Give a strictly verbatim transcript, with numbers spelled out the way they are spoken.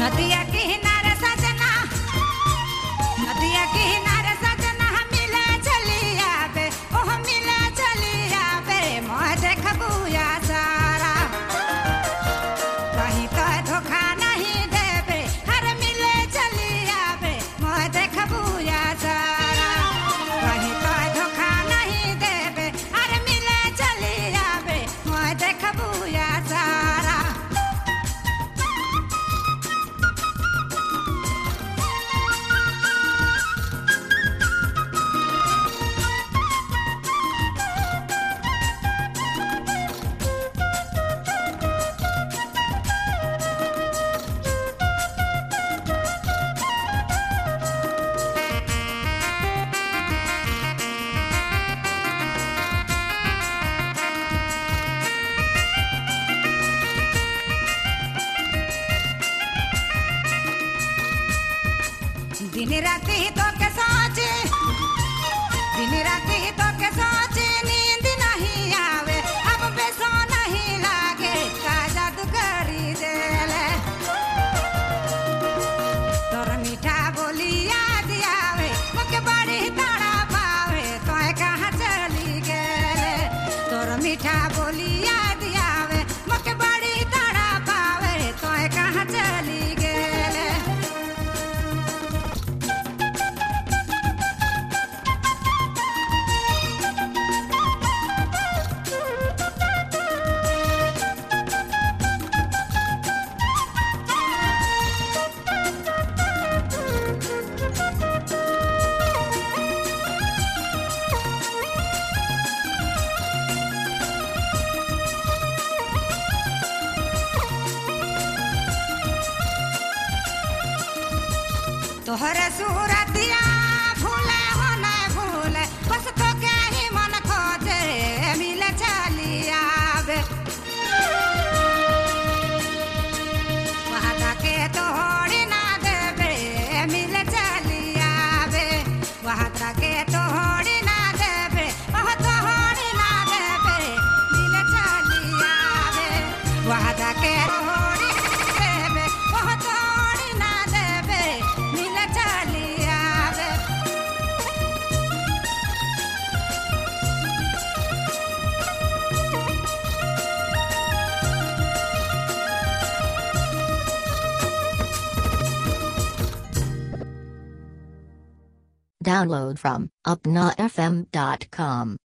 नदिया किनारे सजना नदिया किनारे सजना मिले चलिया बे ओह मिले चलिया बे मोह देखबुया सारा कहीं तो धोखा नहीं देबे हर मिले चलिया बे मोह देखबुया सारा कहीं तो धोखा नहीं देबे हर मिले चलिया बे मोह देखबुया सारा दिन राती तो के सोचे दिन राती तो के सोचे नींद नहीं आवे अब बेसो नहीं लागे का जादू करी देले तोर मीठा बोली याद आवे मुके बड़ी ताड़ा पावे तो कहाँ चली गेले तोर मीठा बोली याद आवे मुके बड़ी ताड़ा पावे तो कहाँ चली गेले तोहरे सूरतिया भूले हो न भूले बस तो क्या ही मन खोजे मिले चलिया बे वादा के तोड़ी ना देबे मिले चलिया बे वादा के तोड़ी ना देबे ओह तोड़ी ना देबे मिले चलिया बे वादा के तोड़ी देबे ओह तोड़ी ना देबे मिले चलिया बे Download from upna f m dot com.